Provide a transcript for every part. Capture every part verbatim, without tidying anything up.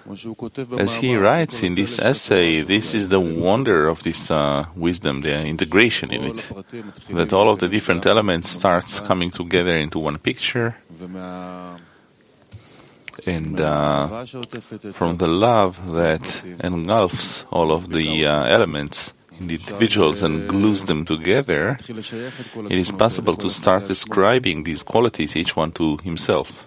As he writes in this essay, this is the wonder of this uh, wisdom, the integration in it, that all of the different elements starts coming together into one picture, and uh, from the love that engulfs all of the uh, elements, individuals, and glues them together, it is possible to start ascribing these qualities, each one to himself.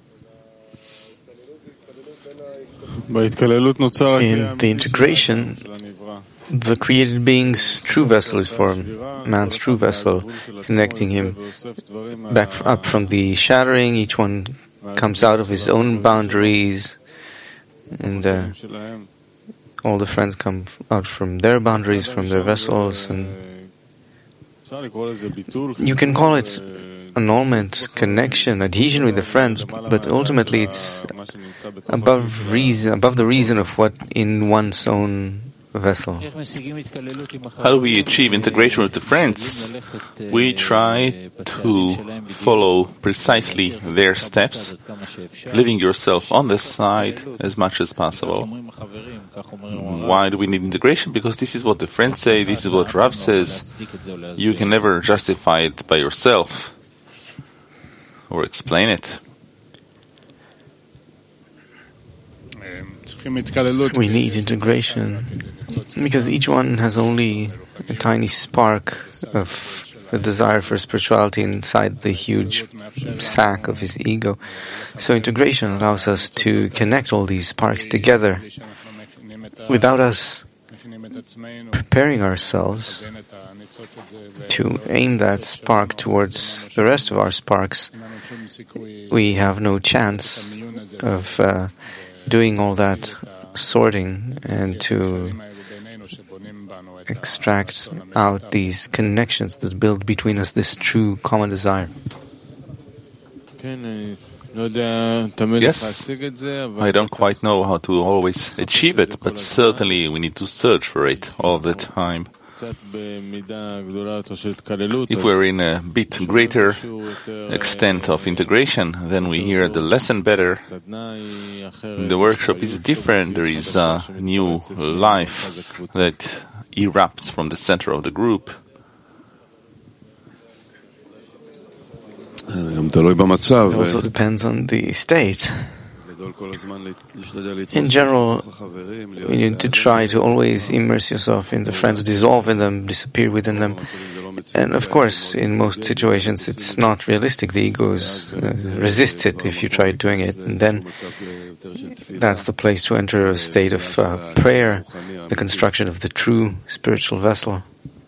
In the integration, the created being's true vessel is formed, man's true vessel, connecting him back up from the shattering. Each one comes out of his own boundaries, and uh, all the friends come out from their boundaries, from their vessels, and you can call it annulment, connection, adhesion with the friends, but ultimately it's above reason, above the reason of what in one's own vessel. How do we achieve integration with the friends? We try to follow precisely their steps, leaving yourself on the side as much as possible. Why do we need integration? Because this is what the friends say, this is what Rav says. You can never justify it by yourself or explain it. We need integration because each one has only a tiny spark of the desire for spirituality inside the huge sack of his ego. So integration allows us to connect all these sparks together without us preparing ourselves to aim that spark towards the rest of our sparks. We have no chance of uh, doing all that sorting and to extract out these connections that build between us this true common desire. Yes, I don't quite know how to always achieve it, but certainly we need to search for it all the time. If we're in a bit greater extent of integration, then we hear the lesson better. The workshop is different. There is a new life that erupts from the center of the group. It also depends on the state. In general, you need to try to always immerse yourself in the friends, dissolve in them, disappear within them. And of course, in most situations, it's not realistic. The ego is, uh, resists it if you try doing it. And then that's the place to enter a state of uh, prayer, the construction of the true spiritual vessel.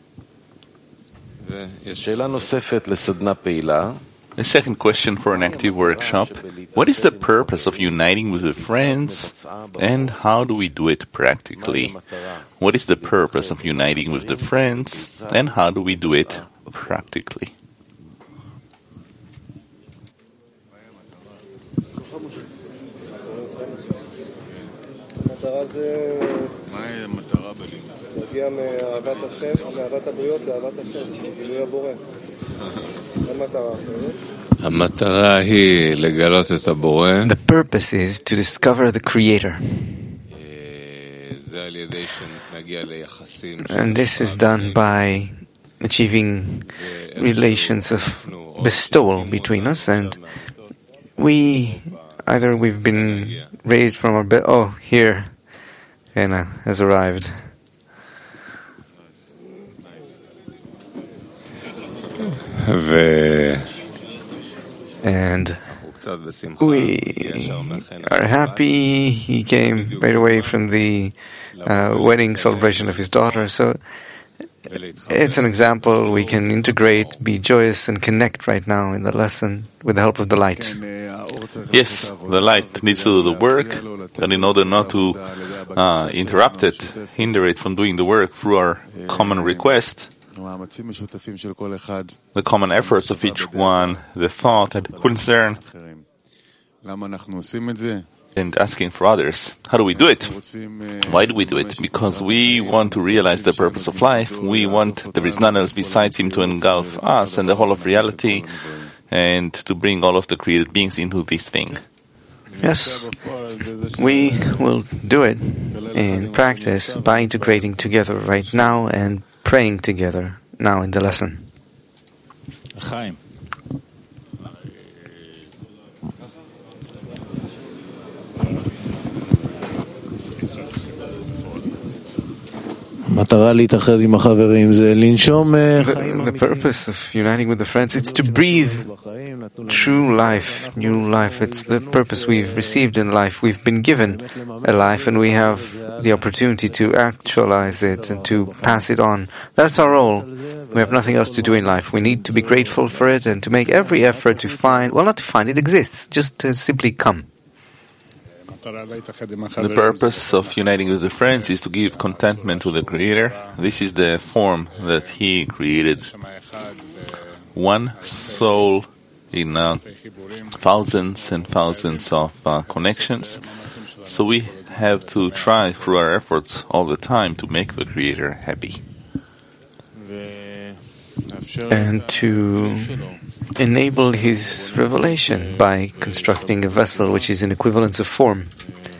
A second question for an active workshop. What is the purpose of uniting with the friends, and how do we do it practically? What is the purpose of uniting with the friends, and how do we do it practically? The purpose is to discover the Creator. And this is done by achieving relations of bestowal between us, and we, either we've been raised from our bed, oh, here, Rena has arrived. And we are happy. He came right away from the uh, wedding celebration of his daughter. So it's an example. We can integrate, be joyous, and connect right now in the lesson with the help of the light. Yes, the light needs to do the work, and in order not to uh, interrupt it, hinder it from doing the work through our common request, the common efforts of each one, the thought and concern, and asking for others. How do we do it? Why do we do it? Because we want to realize the purpose of life. We want there is none else besides Him to engulf us and the whole of reality, and to bring all of the created beings into this thing. Yes, we will do it in practice by integrating together right now and praying together now in the lesson. Chaim. The, the purpose of uniting with the friends is to breathe true life, new life. It's the purpose we've received in life. We've been given a life and we have the opportunity to actualize it and to pass it on. That's our role. We have nothing else to do in life. We need to be grateful for it and to make every effort to find, well, not to find, it exists, just to simply come. The purpose of uniting with the friends is to give contentment to the Creator. This is the form that He created. One soul in uh, thousands and thousands of uh, connections. So we have to try through our efforts all the time to make the Creator happy. And to enable His revelation by constructing a vessel which is in equivalence of form.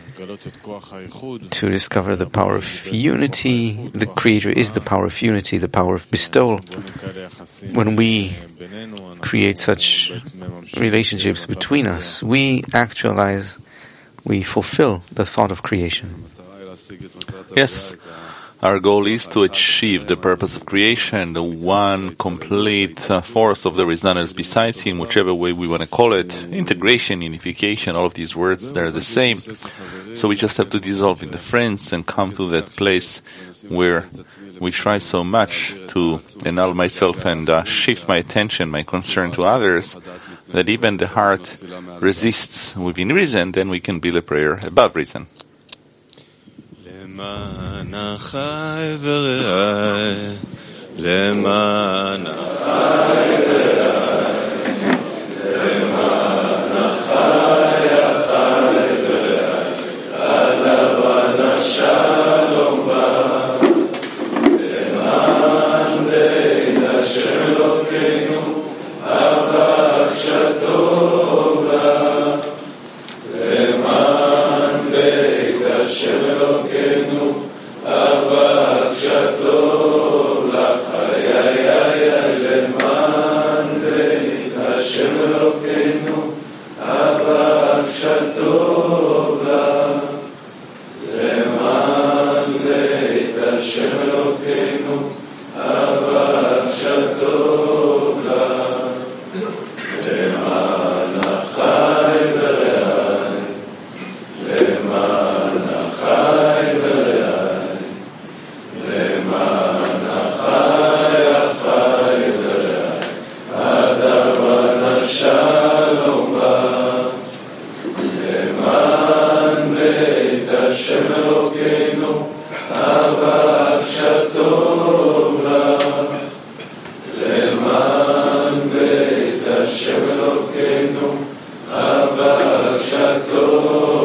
To discover the power of unity. The Creator is the power of unity, the power of bestowal. When we create such relationships between us, we actualize, we fulfill the thought of creation. Yes. Our goal is to achieve the purpose of creation, the one complete uh, force of there is none else besides Him, whichever way we want to call it. Integration, unification, all of these words, they're the same. So we just have to dissolve in the friends and come to that place where we try so much to annul myself and uh, shift my attention, my concern to others, that even the heart resists within reason, then we can build a prayer above reason. למען אחי ורעי, למען אחי ורעי, למען אחי אחי ורעי, עד אבד השלום בא, למען בית השם אלוקינו, אבא כשטוב לה, למען בית השם אלוקינו, אבא כשטוב לך, חיי חיי למען בית השם אלוקינו, אבא כשטוב לך, למען בית השם אלוקינו, אבא כשטוב לך, למען אחי ורעי, למען אחי ורעי, למען אחי אחי ורעי, עד אבד השלום בא, למען בית השם אלוקינו, אבא כשטוב לך, למען בית השם אלוקינו, אבא כשטוב